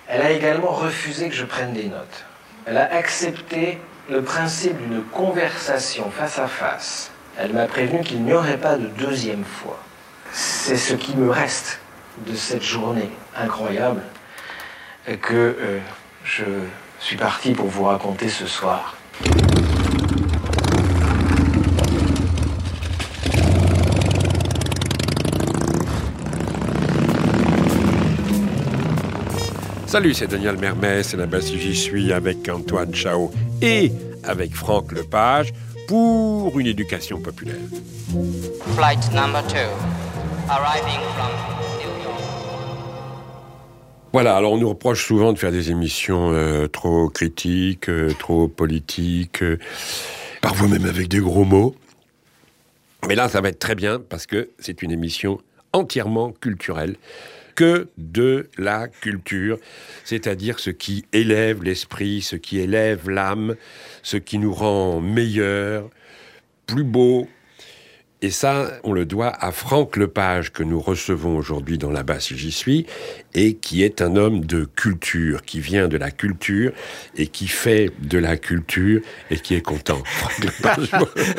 Elle a également refusé que je prenne des notes. Elle a accepté le principe d'une conversation face à face. Elle m'a prévenu qu'il n'y aurait pas de deuxième fois. C'est ce qui me reste de cette journée incroyable que je suis parti pour vous raconter ce soir. Salut, c'est Daniel Mermès, et là-bas si j'y suis avec Antoine Chao et avec Franck Lepage pour une éducation populaire. Flight number 2, arriving from New York. Voilà, alors on nous reproche souvent de faire des émissions trop critiques, trop politiques, parfois même avec des gros mots. Mais là, ça va être très bien parce que c'est une émission entièrement culturelle. Que de la culture, c'est-à-dire ce qui élève l'esprit, ce qui élève l'âme, ce qui nous rend meilleurs, plus beaux. Et ça, on le doit à Franck Lepage, que nous recevons aujourd'hui dans Là-bas si j'y suis, et qui est un homme de culture, qui vient de la culture, et qui fait de la culture, et qui est content. Franck Lepage.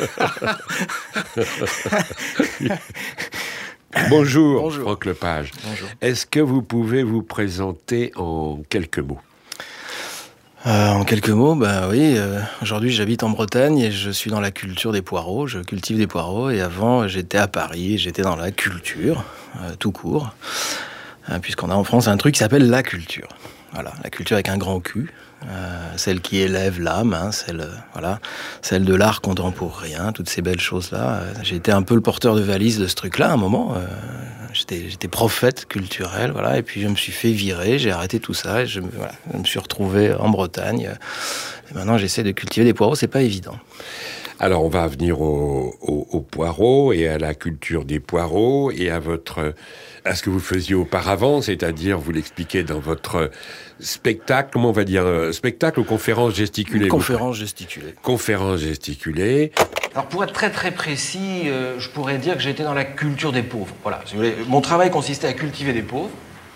Bonjour, Franck Lepage. Bonjour. Est-ce que vous pouvez vous présenter en quelques mots ? En quelques mots, oui. Aujourd'hui, j'habite en Bretagne et je suis dans la culture des poireaux. Je cultive des poireaux et avant, j'étais à Paris et j'étais dans la culture, tout court. Puisqu'on a en France un truc qui s'appelle la culture. Voilà, la culture avec un grand Q. Celle qui élève l'âme, celle de l'art contemporain, toutes ces belles choses-là. J'ai été un peu le porteur de valise de ce truc-là à un moment. J'étais prophète culturel, et puis je me suis fait virer, j'ai arrêté tout ça, et je me suis retrouvé en Bretagne. Et maintenant, j'essaie de cultiver des poireaux, c'est pas évident. Alors, on va venir aux poireaux et à la culture des poireaux et à ce que vous faisiez auparavant, c'est-à-dire, vous l'expliquez dans votre spectacle, comment on va dire, spectacle ou conférence gesticulée ? Conférence gesticulée. Conférence gesticulée. Alors pour être très très précis, je pourrais dire que j'étais dans la culture des pauvres. Voilà, si vous voulez, mon travail consistait à cultiver des pauvres.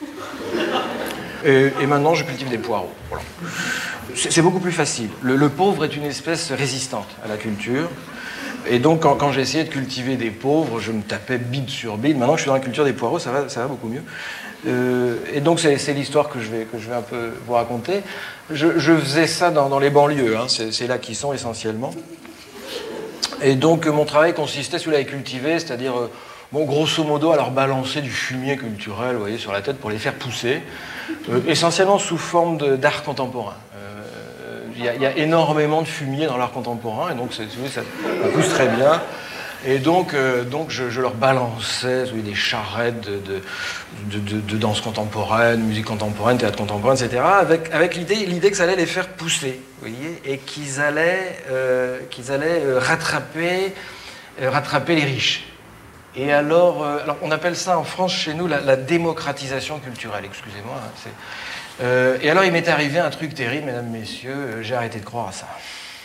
Et maintenant, je cultive des poireaux. Voilà. C'est beaucoup plus facile. Le pauvre est une espèce résistante à la culture. Et donc, quand j'essayais de cultiver des pauvres, je me tapais bide sur bide. Maintenant que je suis dans la culture des poireaux, ça va beaucoup mieux. Et donc, c'est l'histoire que je vais un peu vous raconter. Je faisais ça dans les banlieues. C'est là qu'ils sont essentiellement. Et donc, mon travail consistait, à les cultiver, c'est-à-dire, grosso modo, à leur balancer du fumier culturel, vous voyez, sur la tête pour les faire pousser, essentiellement sous forme d'art contemporain. Il y a énormément de fumier dans l'art contemporain, et donc ça pousse très bien. Et donc je leur balançais des charrettes de danse contemporaine, musique contemporaine, théâtre contemporain, etc., avec l'idée que ça allait les faire pousser, vous voyez, et qu'ils allaient rattraper les riches. Et alors on appelle ça en France, chez nous, la démocratisation culturelle, excusez-moi. Et alors il m'est arrivé un truc terrible, mesdames, messieurs, j'ai arrêté de croire à ça.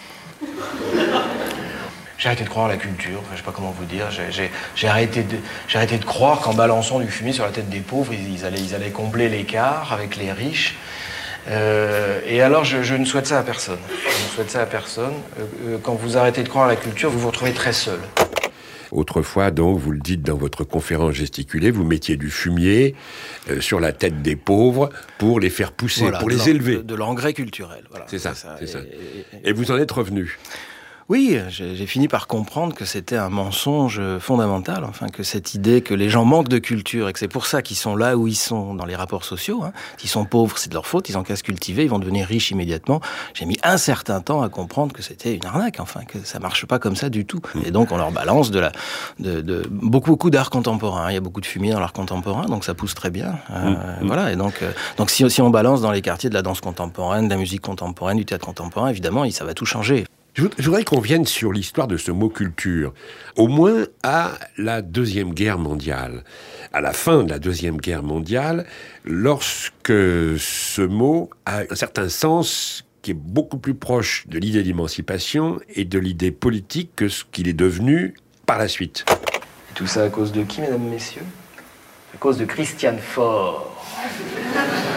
J'ai arrêté de croire à la culture, je sais pas comment vous dire, j'ai arrêté de croire qu'en balançant du fumier sur la tête des pauvres, ils allaient combler l'écart avec les riches. Et alors je ne souhaite ça à personne. Je ne souhaite ça à personne. Quand vous arrêtez de croire à la culture, vous vous retrouvez très seul. Autrefois, donc, vous le dites dans votre conférence gesticulée, vous mettiez du fumier sur la tête des pauvres pour les faire pousser, pour les élever. De l'engrais culturel. Voilà, c'est ça. Et vous en êtes revenu. Oui, j'ai fini par comprendre que c'était un mensonge fondamental, que cette idée que les gens manquent de culture et que c'est pour ça qu'ils sont là où ils sont dans les rapports sociaux. S'ils sont pauvres, c'est de leur faute, ils ont qu'à se cultiver, ils vont devenir riches immédiatement. J'ai mis un certain temps à comprendre que c'était une arnaque, que ça marche pas comme ça du tout. Et donc on leur balance beaucoup d'art contemporain. Il y a beaucoup de fumier dans l'art contemporain, donc ça pousse très bien. Voilà. Et donc si on balance dans les quartiers de la danse contemporaine, de la musique contemporaine, du théâtre contemporain, évidemment, ça va tout changer. Je voudrais qu'on vienne sur l'histoire de ce mot culture, au moins à la Deuxième Guerre mondiale. À la fin de la Deuxième Guerre mondiale, lorsque ce mot a un certain sens qui est beaucoup plus proche de l'idée d'émancipation et de l'idée politique que ce qu'il est devenu par la suite. Et tout ça à cause de qui, mesdames, messieurs ? À cause de Christiane Faure.